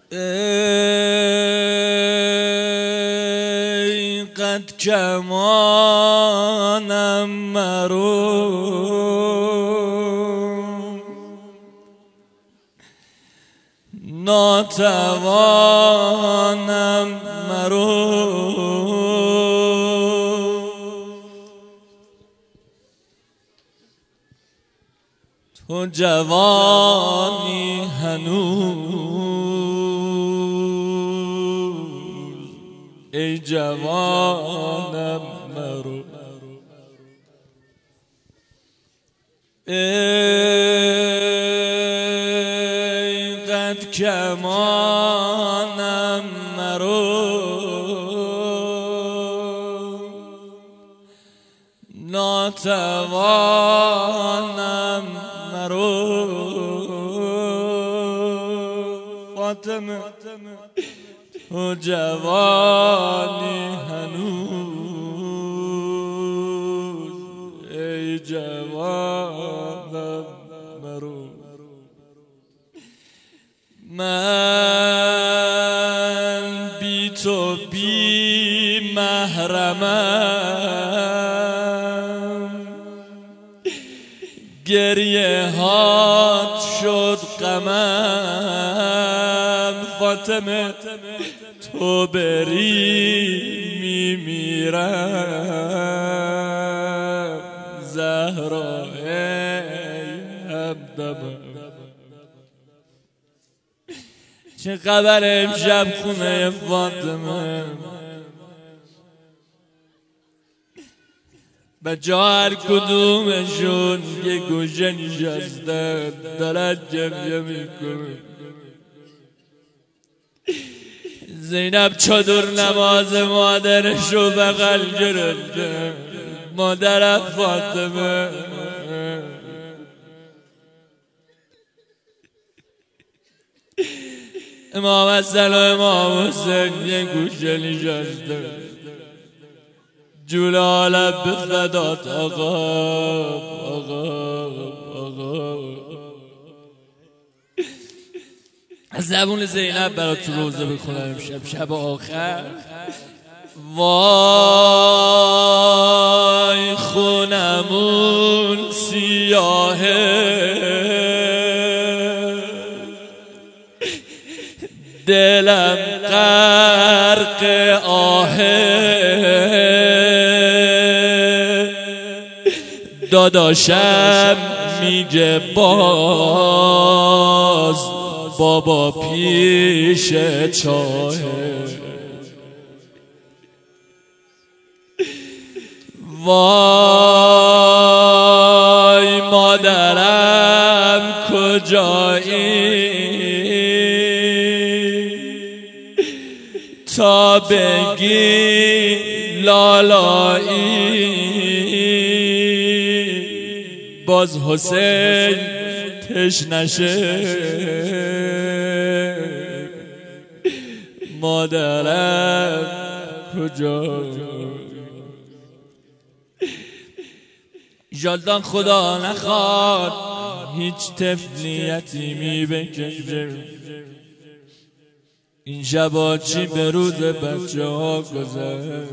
ای قد کمانم مرو ناتوانم مرو تو جوانی هنوز ای جوانم مرو ای قد کمانم مرو ناتوانم مرو فاطمه تو جوانی هنوز ای جوانم مرو من بی تو بی محرمم گریه هات شد غمم فاطمه تو بری میمیرم زهرا ای همدمم چه خبر امشب خونه فاطمه بچه ها هر کدومشون یه گوشه نشستن دارن گریه میکنه زینب چادر نماز مادرش رو بغل گرفته مادر فاطمه امام حسن و امام حسین یه گوشه نشسته جولا لب به فدات آقا از زبون زینب برات تو روزه بخونم امشب شب آخر وای خونمون سیاهه دلم غرق آهه داداشم میگه باز بابا پیش چاهه وای مادرم کجایی تا بگی لالایی باز حسین تشنشه مادرم کجا جالدان خدا نخواد هیچ طفلیتی میبکشه این شبا چی به روز بچه ها گذشت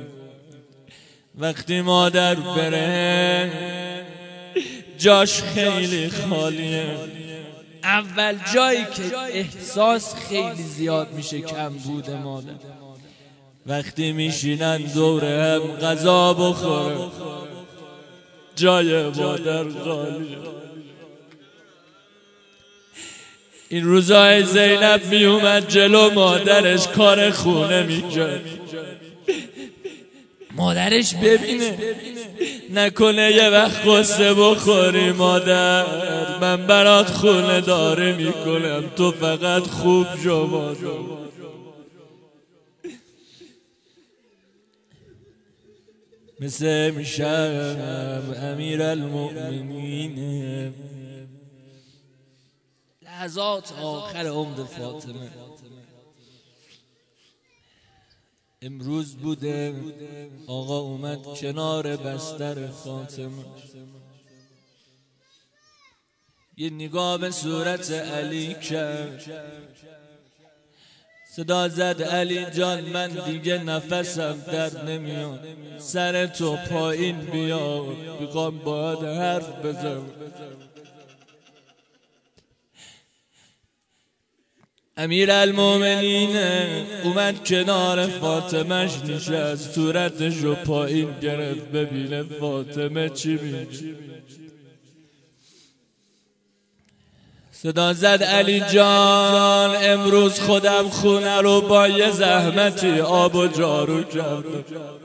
وقتی مادر بره جاش خیلی خالیه اول جایی که احساس خیلی زیاد میشه کم بوده مادر وقتی میشینن دور هم غذا بخوره جای مادر خالیه این روزای زینب میومد جلو مادرش کار خونه میکرد مادرش ببینه نکنه یه وقت قصه بخوری مادر من برات خونه داره میکنم تو فقط خوب شو مادر مثل امشب امیر المؤمنین لحظات آخر عمر فاطمه امروز بوده آقا اومد کنار بستر فاطمه یه نگاه به صورت علی کرد صدا زد علی جان من دیگه نفسم در نمیاد، سر تو پایین بیا، میخوام باید حرف بزنم. امیرالمومنین اومد کنار فاطمهش نشست، صورتشو پایین گرفت ببینه فاطمه چی میگه. صدا زد علی جان امروز خودم خونه رو با یه زحمتی آب و جارو کردم،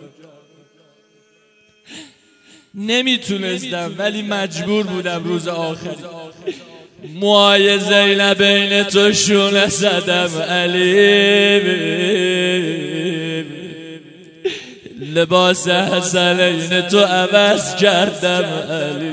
نمیتونستم ولی مجبور بودم روز آخری موهای زینب بین تو شونه زدم علی، لباس حسنین تو عوض کردم علی،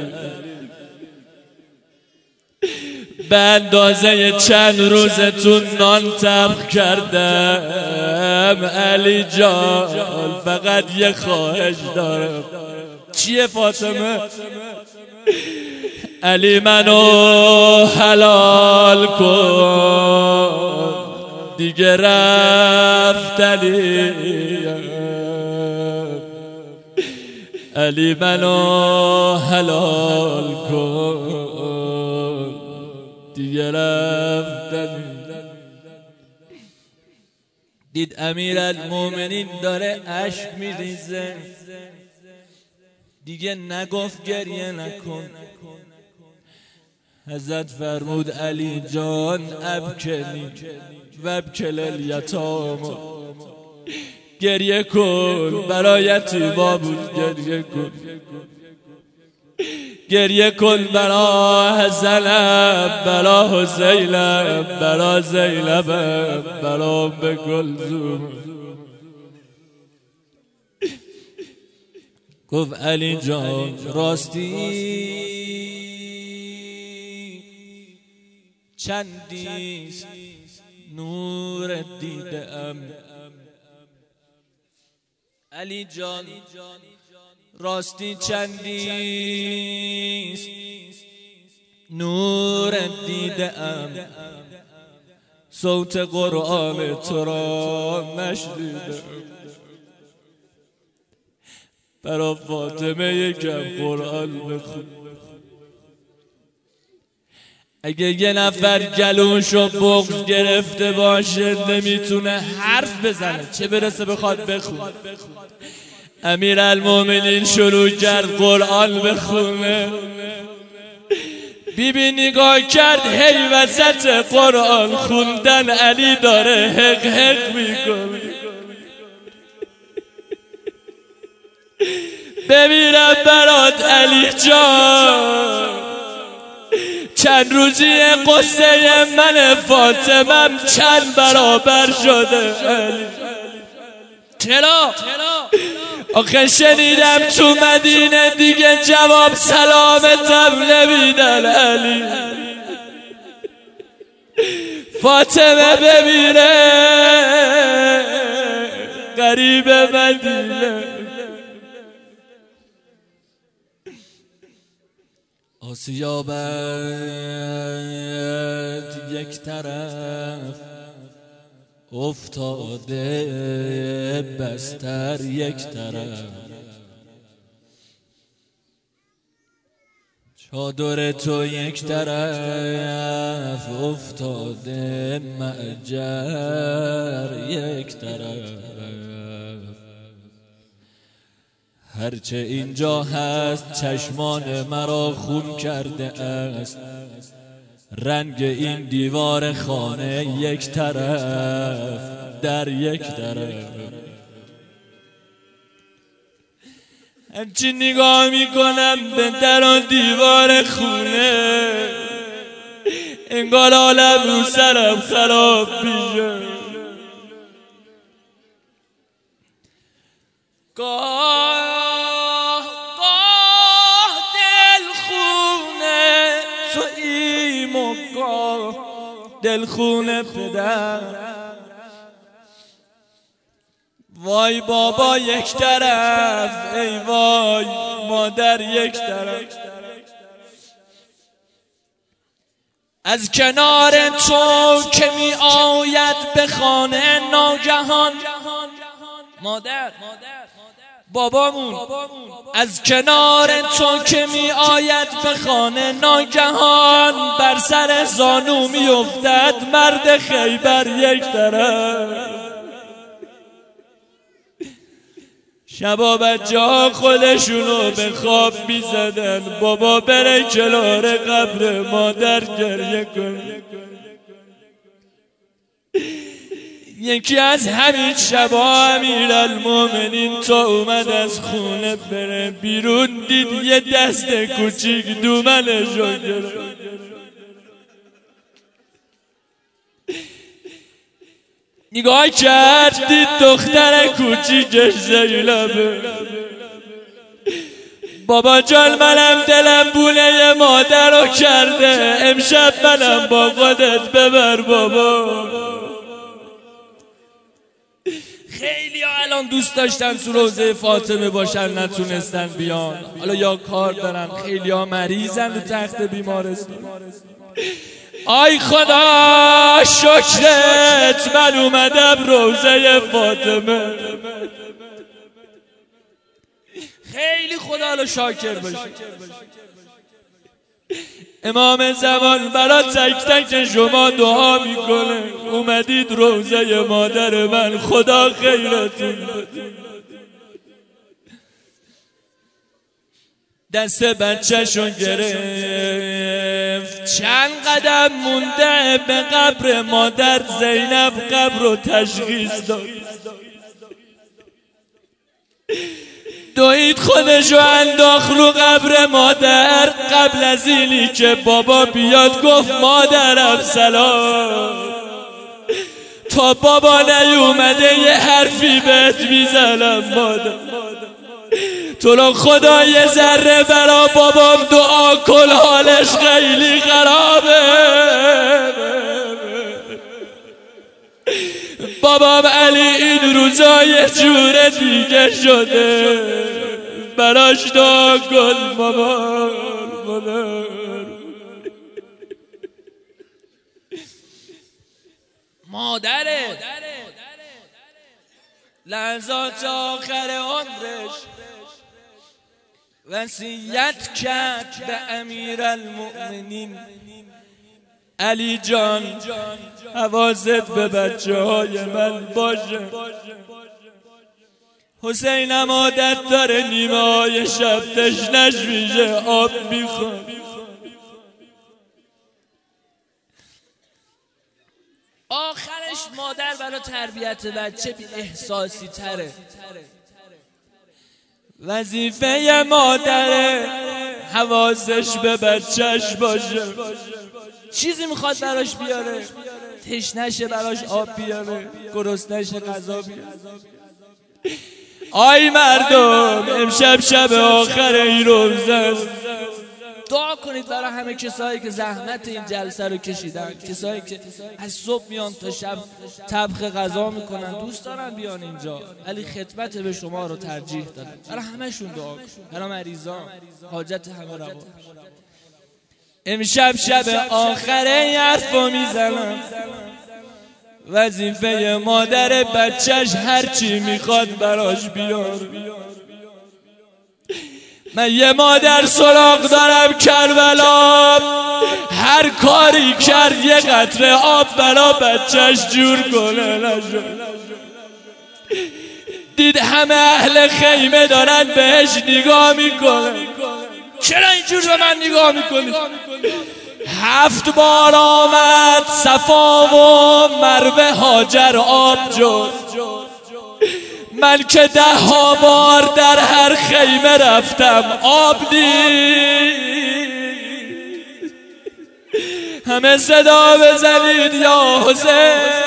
به اندازه چند روزتون نان طبخ کردم علی جان، فقط یه خواهش دارم. چیه فاطمه؟ علی منو حلال کن دیگه رفتنی، علی منو حلال کن دیگه رفتنی. دید امیرالمومنین داره اشک میریزه، دیگه نگفت گریه نکن. حضرت فرمود علی جان ابکنی و ابکل الیتام، گریه کن برای یتیما بود، گریه کن، گریه کن برا حسنم، برا حسینم، برا زینبم، برا ام کلثوم. گفت علی جان راستی چندیست نور دیدم، علی جان راستی چندیست نور دیدم، صوت قرآن تو را نشنیدم. برا فاطمه یکم قرآن بخون. اگه یه نفر گلوشو بغض گرفته باشه نمیتونه حرف بزنه، چه برسه بخواد بخونه. امیرالمومنین شروع کرد قرآن بخونه. بیبی نگاه کرد هی وسط قرآن خوندن علی داره حق حق میکنه. بمیرم برات علی جان، چند روزی قصه من فاطمم چند برابر شده علی. چرا؟ آخه شنیدم تو مدینه دیگه جواب سلامتم نمیدن علی. فاطمه بمیره غریب مدینه، آسیابت یک طرف افتاده بستر یک طرف، چادر تو یک طرف افتاده معجر یک طرف. هرچه اینجا هست چشمان مرا خون کرده است، رنگ این دیوار خانه یک طرف در یک طرف. همچی نگاه میکنم به در و دیوار خونه، انگار عالم رو سرم خراب میشه. گاه دلخونه توییم و گاه دلخونه پدر. وای بابا یک طرف، ای وای مادر یک طرف. از کنار تو که می آید به خانه ناگهان، مادر بابامون از کنار تو که می آید به خانه ناگهان، بر سر زانو می افتد مرد خیبر یک طرف. شبا بچه ها خودشونو به خواب می زدن بابا بره کنار قبر مادر گریه کنه. یکی از همین شبا امیرالمومنین تا اومد از خونه بره بیرون، دید یه دست کوچیک دومنشو گرفت. نگاه کرد دید دختر کوچیکش زینبه. بابا جان منم دلم بوله مادر رو کرده، امشب منم با خودت ببر بابا. خیلی ها الان دوست داشتن تو روضه فاطمه باشن نتونستن بیان، حالا یا کار دارن، خیلی ها مریضن تو تخت بیمارستان. آی خدا شکرت من اومدم روضه فاطمه. خیلی خدا رو شاکر باشی. امام زمان برا تک تک شما دعا میکنه، اومدید روضه مادر من، خدا خیرتون بده. دست بچه‌شو گرفت، چند قدم مونده به قبر مادر، زینب قبر رو تشخیص داد. دوید خودشو انداخت رو قبر مادر. قبل از اینی که بابا بیاد گفت مادرم سلام، تا بابا نیومده یه حرفی بهت میزنم مادر، تو رو خدا یه ذره برا بابام دعا کن، حالش خیلی خرابه. بابام علی این روزا یه جور دیگه شده، براش دعا کن مادر. مادره لحظات آخر عمرش وصیت کرد به امیرالمؤمنین، علی جان حواست به بچه های من باشه. حسینم عادت داره نیمه های شب تشنش میشه آب میخواد. آخرش مادر برای تربیت بچه بی احساسی تره. وظیفه مادره حواسش به بچهش باشه. چیزی میخواد براش بیاره، تشنشه براش آب بیاره، گرسنشه غذا بیاره. آی مردم امشب شب آخر این روزه است، دعا کنید برای همه کسایی که زحمت این جلسه رو کشیدن، کسایی که از صبح میان تا شب طبخ غذا میکنن، دوست دارن بیان اینجا ولی خدمت به شما رو ترجیح دادن. برای همه‌شون دعا کن، برای مریضان، حاجت همه روا. امشب شب آخر این حرفو میزنم، وظیفه مادر بچهش هرچی میخواد براش بیار. من یه مادر سراغ دارم کربلا، هر کاری کرد یه قطره آب برا بچهش جور کنه نشد. دید همه اهل خیمه دارن بهش نگاه میکنه، چرا اینجور به من نگاه میکنی؟ 7 بار آمد صفا و مروه هاجر آب جد، من که 10 بار در هر خیمه رفتم آب دید. همه صدا بزنید یا حسین.